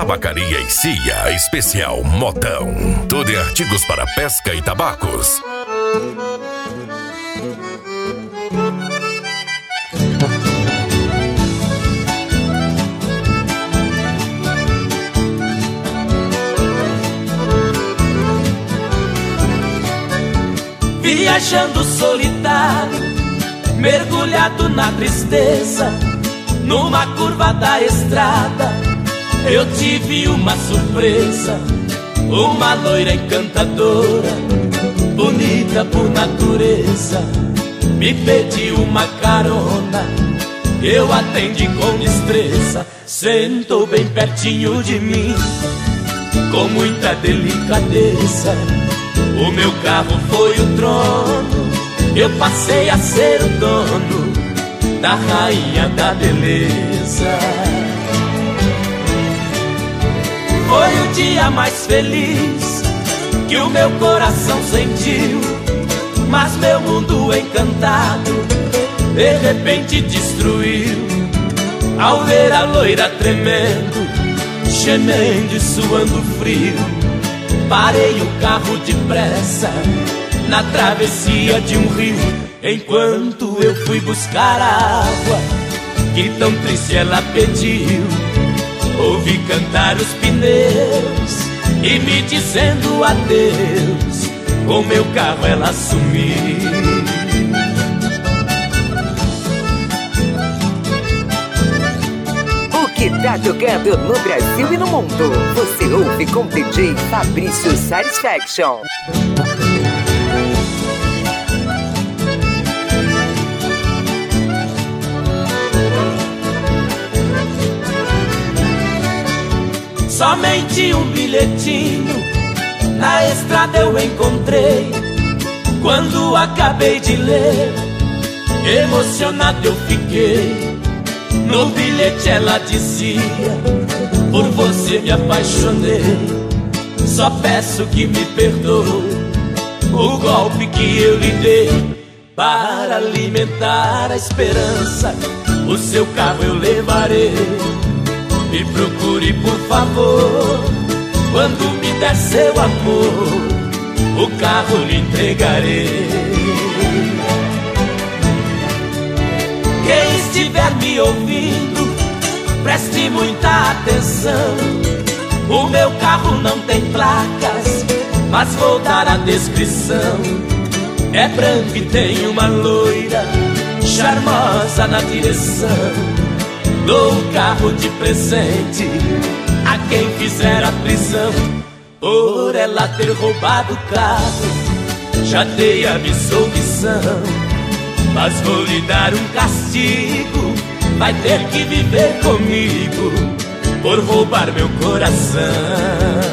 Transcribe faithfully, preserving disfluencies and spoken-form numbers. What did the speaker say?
Tabacaria e Cia, especial Modão. Tudo em artigos para pesca e tabacos. Viajando solitário, mergulhado na tristeza, numa curva da estrada, eu tive uma surpresa. Uma loira encantadora, bonita por natureza, me pediu uma carona, eu atendi com destreza. Sentou bem pertinho de mim, com muita delicadeza. O meu carro foi o trono, eu passei a ser o dono da rainha da beleza. Foi o dia mais feliz que o meu coração sentiu, mas meu mundo encantado de repente destruiu, ao ver a loira tremendo, gemendo e suando frio. Parei o carro depressa na travessia de um rio, enquanto eu fui buscar água que tão triste ela pediu. Ouvi cantar os pneus e me dizendo adeus, com meu carro ela sumiu. Que tá tocando no Brasil e no mundo. Você ouve com D J Fabrício Satisfaction. Somente um bilhetinho na estrada eu encontrei. Quando acabei de ler, emocionado eu fiquei. No bilhete ela dizia: por você me apaixonei, só peço que me perdoe o golpe que eu lhe dei. Para alimentar a esperança, o seu carro eu levarei. Me procure por favor, quando me der seu amor, o carro lhe entregarei. Quem estiver me ouvindo, preste muita atenção. O meu carro não tem placas, mas vou dar a descrição. É branco e tem uma loira charmosa na direção. Dou o carro de presente a quem fizer a prisão, por ela ter roubado o carro. Já dei a absolvição, mas vou lhe dar um castigo. Vai ter que viver comigo por roubar meu coração.